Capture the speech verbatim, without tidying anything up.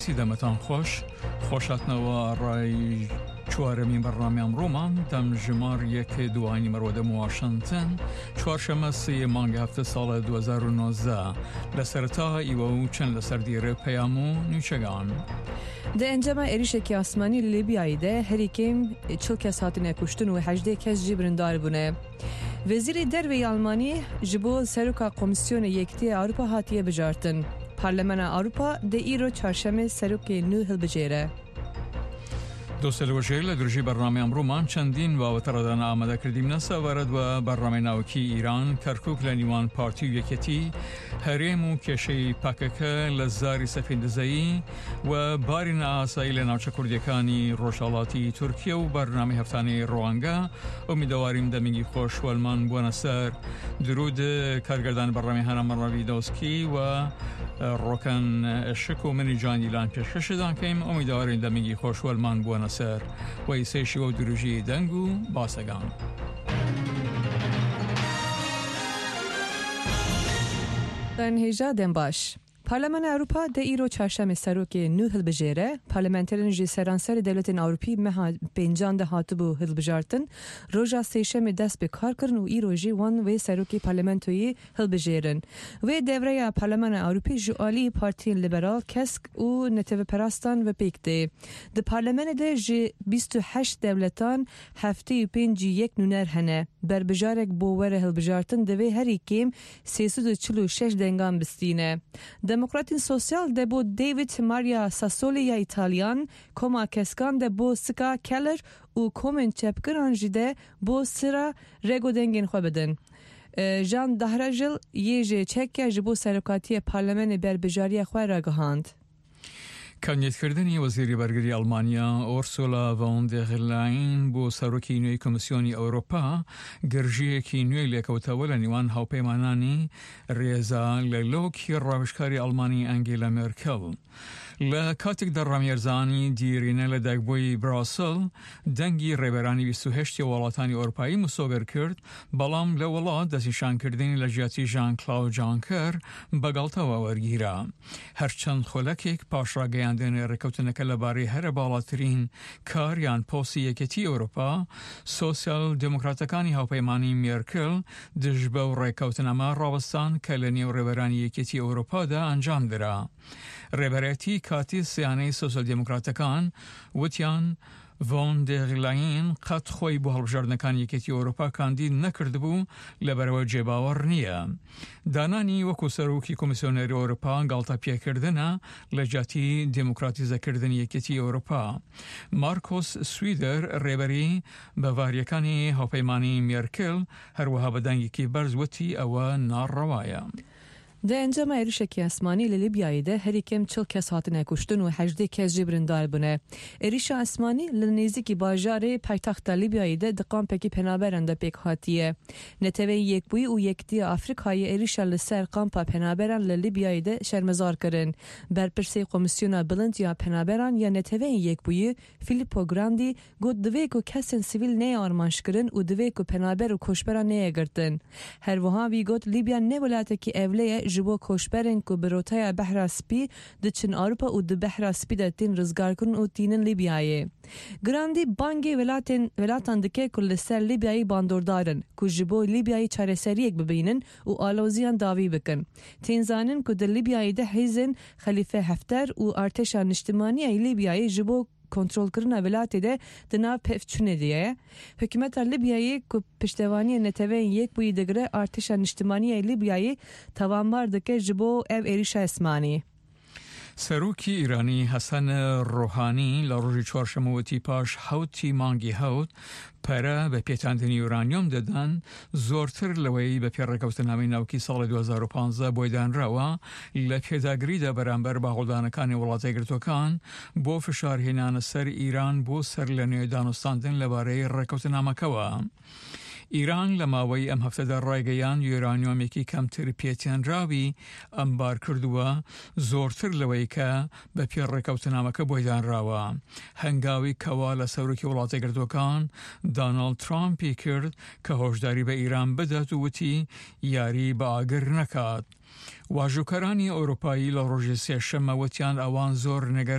سیدەمەتان خۆش خۆشاتنەوە ڕای چوارەمین بەڕنامە ئەمڕۆمان دەم ژمار یەک دوانی مەرۆدەم واشنتن چوارشەمە سێ مانگی هەفتە ساڵە دو هەزار و نۆزدە لە سەرەتا ئیوە و چەند لە سەردیرە پەیام و نیچەگان. د ئەنجەمە عێریشێکی ئاسمانی لە لیبیایدا هەریکەم چل کەس هاتنە کوشتن و هەژدە کەس جی بریندار بوونە. وەزیری دەرەوەی ئەڵمانی ji bo Seroka Komisyona Yekîtiya Avrupa hatiye bijartin. Parlamena Avrupa de îro çarşemê serokê nû hilbijêre. دوسەلوەژەیە لە درژی بەڕنامەی ئەمڕۆمان چەندین واوەتەڕەدانە ئامادەکردیمە سەوارەت بە بەڕنامەی ناوکی ئیران کەرکووک لە نیوان پارتی و یەکێتی هەرێم و کێشەی پاکەکە لە زاری سەفیندزایی و بارینە ئاسایی لە ناوچە کوردیەکانی ڕۆژهەڵاتی تورکیە و بەرنامەی هەفتانەی ڕۆانگە ئومیدەواریم دەمینگی خۆش وەلمان بوونە سەر درود کارگەردان بەڕنامەی هەنامە ڕاویدۆسکی و ڕۆکەن شک و منی جانیلان پێشکەشدان کەیم ئومیدەواریم دەمینگی خۆش وەلمان بوونە سەر وەی سێشی و دروژی دەنگ و باسەگان. هێژا دەم باش. Parlamena Avrupa de îro çarşemê serokê nû hilbijêre, parlamenterên ji seranserê dewletên Awropî meha pêncan de hatibû hilbijartin, roja sêşemê dest bi kar kirin û îro jî wan wê serokê parlamentoyê hilbijêrin. Wê devreya Parlamena Awropî ji aliyê partiyên liberal, kesk û neteveperastan ve pêk tê. Di parlamenê de ji bîst û heşt dewletan heftê û pêncî yek nûner hene. Berbijarek bo were hilbijartin divê herî kêm sê sed û çil û şeş dengan bistîne. Demokratên Sosyal de bo David Maria Sassoli ya İtalyan, Koma Keskan de bo Ska Keller û Komên Çepkiran jî de bo Sıra Rego dengên xwe bidin. Jan Dahrajil yê ji Çekya ji bo serokatiya Parlamenê berbijariya xwe ragihand. کانیتکردنی وەزیری بەرگری ئەڵمانیا ئۆرسولا ڤۆن دێر لاین بۆ سەرۆکی نوێی کۆمیسیۆنی ئەوروپا گرژیەکی نوێی لێکەوتەوە لە نیوان هاوپەیمانانی ڕێزا لە لۆکی ڕاوشکاری ئەڵمانی ئەنگێلا مێرکەل. لە کاتێک دەڕامێرزانی دیرینە لە دەگبۆی براسل دەنگی ڕێبەرانی بیست و هەشت وڵاتانی ئەوروپایی مسۆگر کرد، بەڵام لە وڵات دەستنیشانکردنی لە ژیاتی ژان کلااو جانکەر بەگەڵتەوە وەرگیرا. هەرچەند خۆلەکێک پاشڕاگەیاندنی ڕێکەوتنەکە لەبارەی هەرە باڵاترین کار یان پۆسی یەکێتی ئەوروپا، سۆسیال دموکراتەکانی هاوپەیمانی مێرکل دژ بە و ڕێکەوتنەما ڕاوەستان کە لە نێو ڕێبەرانی یەکێتی ئەوروپادا ئەنجام درا. ڕێبەرەتی کاتی سیانەی سۆسیال دموکراتەکان وتیان ڤۆن دێر لاین قەت خۆی بۆ هەڵبژاردنەکانی یەکێتی ئەوروپا کاندید نەکردبوو لەبەرەوە جێباوەڕ نییە. دانانی وەکو سەرۆکی کۆمیسیۆنەری ئەوروپا گاڵتە پێکردنە لە جیاتی دیموکراتیزەکردنی یەکێتی ئەوروپا. مارکۆس سویدەر ڕێبەری بەڤاریەکانی هاوپەیمانی مێرکل هەروەها بە دەنگێکی بەرز وتی ئەوە ناڕەوایە. د ئەنجەمە عێریشێکی ئەسمانی لە لیبیایدا هەریکەم چل کەس هاتنە کوشتن و هەژدە کەس جی بریندار بوونە. عێریشە ئەسمانی لە نێزیکی باژارê پایتەختە لیبیایدا di kampekî penaberan de pêk hatiye. Netewên Yekbûyî û Yekîtiya Afrikayê êrişa li ser kampa penaberan li Libyayê şermezar kirin. Berpirsê Komisyona Bilind ya Penaberan ya Netewên Yekbûyî Filippo Grandi got divê ku kesên sivîl neyê armanjkirin û divê ku penaber û koçberan neyê girtin. Herwiha wî got Libya ne welatekî evlê ye ji bo koçberên ku bi rotaya Behra Spî diçin Avrupa û di Behra Spî de tên rizgarkirin û tînin Libyayê. Grandi bangê welatên welatan dike ku li ser Libyayê bandordarin ku ji bo Libyayê çareseriyek bibînin û aloziyan davî bikin. Tên zanin ku di Libyayê de hêzên Xelîfe Hefter û artêşa niştimanîya Libyayê ji bo kontrolkirina welatê de di nav pevçûnê diye. Hikûmeta Libyayê ku piştevaniya Netewên Yekbûyî digire artêşa niştimaniya Libyayê tawanbar dike ji bo ev êrişa esmanî. سەرۆکی ئیرانی حەسەن ڕۆحانی لە ڕۆژی چوارشەمە وتی پاش حوتی مانگی حوت پەرە بە پێتاندنی یورانیۆم دەدەن زۆرتر لەوەی بە پێڕێکەوتنامەی ناوکی ساڵی دو هەزار و پانزدە بۆی دانراوە لە پێداگریدا بەرامبەر باغڵدانەکانی وڵاتە یەکگرتووەکان بۆ فشارهێنانە سەر ئیران بۆ سەر لە نوێ دانوستاندن لەبارەی ڕێکەوتنامەکەوە. ئیران لە ماوەی ئەم هەفتەدا ڕایگەیان یۆرانیۆمێکی کەمتر پێچەنراوی ئەمبار کردووە زۆرتر لەوەی کە بە پێڕێکەوتنامەکە بۆی دانراوە هەنگاوی کەوا لە سەرۆکی وڵاتە گرتوەکان داناڵد ترامپی کرد کە هۆشداری بە ئیران بدات و وتی یاری بە ئاگر نەکات. واژووکەرانی ئەوروپایی لە ڕۆژی سێشەممە وتیان ئەوان زۆر نەگەر